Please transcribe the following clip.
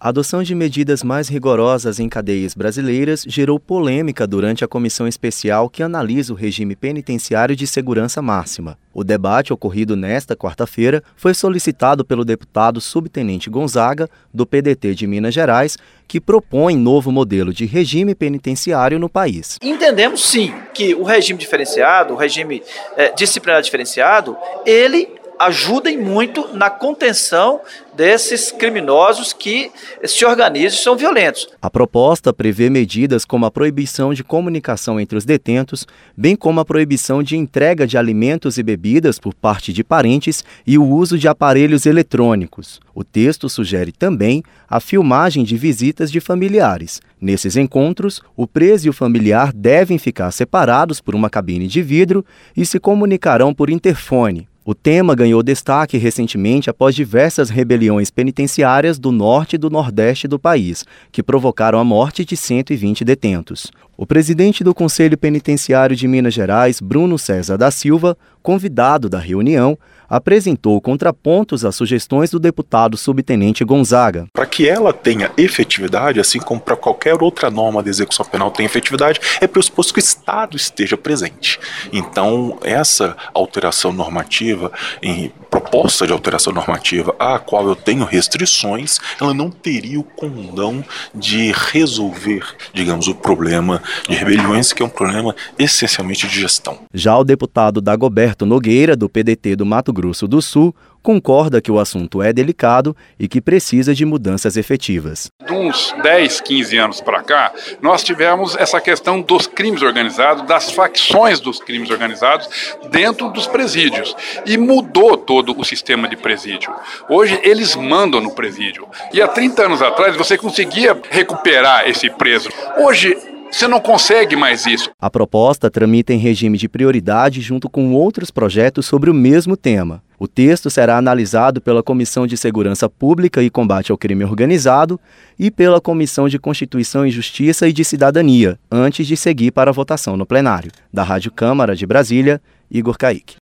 A adoção de medidas mais rigorosas em cadeias brasileiras gerou polêmica durante a comissão especial que analisa o regime penitenciário de segurança máxima. O debate ocorrido nesta quarta-feira foi solicitado pelo deputado subtenente Gonzaga, do PDT de Minas Gerais, que propõe novo modelo de regime penitenciário no país. Entendemos sim que o regime diferenciado, o regime disciplinar diferenciado, ele ajuda muito na contenção desses criminosos que se organizam e são violentos. A proposta prevê medidas como a proibição de comunicação entre os detentos, bem como a proibição de entrega de alimentos e bebidas por parte de parentes e o uso de aparelhos eletrônicos. O texto sugere também a filmagem de visitas de familiares. Nesses encontros, o preso e o familiar devem ficar separados por uma cabine de vidro e se comunicarão por interfone. O tema ganhou destaque recentemente após diversas rebeliões penitenciárias do norte e do nordeste do país, que provocaram a morte de 120 detentos. O presidente do Conselho Penitenciário de Minas Gerais, Bruno César da Silva, convidado da reunião, apresentou contrapontos às sugestões do deputado subtenente Gonzaga. Para que ela tenha efetividade, assim como para qualquer outra norma de execução penal tenha efetividade, é pressuposto que o Estado esteja presente. Então, essa alteração normativa, proposta de alteração normativa a qual eu tenho restrições, ela não teria o condão de resolver, digamos, o problema de rebeliões, que é um problema essencialmente de gestão. Já o deputado Dagoberto Nogueira, do PDT do Mato Grosso do Sul, concorda que o assunto é delicado e que precisa de mudanças efetivas. De uns 10, 15 anos para cá, nós tivemos essa questão dos crimes organizados, das facções dos crimes organizados dentro dos presídios. E mudou todo o sistema de presídio. Hoje eles mandam no presídio. E há 30 anos atrás você conseguia recuperar esse preso. Hoje você não consegue mais isso. A proposta tramita em regime de prioridade junto com outros projetos sobre o mesmo tema. O texto será analisado pela Comissão de Segurança Pública e Combate ao Crime Organizado e pela Comissão de Constituição e Justiça e de Cidadania, antes de seguir para a votação no plenário. Da Rádio Câmara de Brasília, Igor Caíque.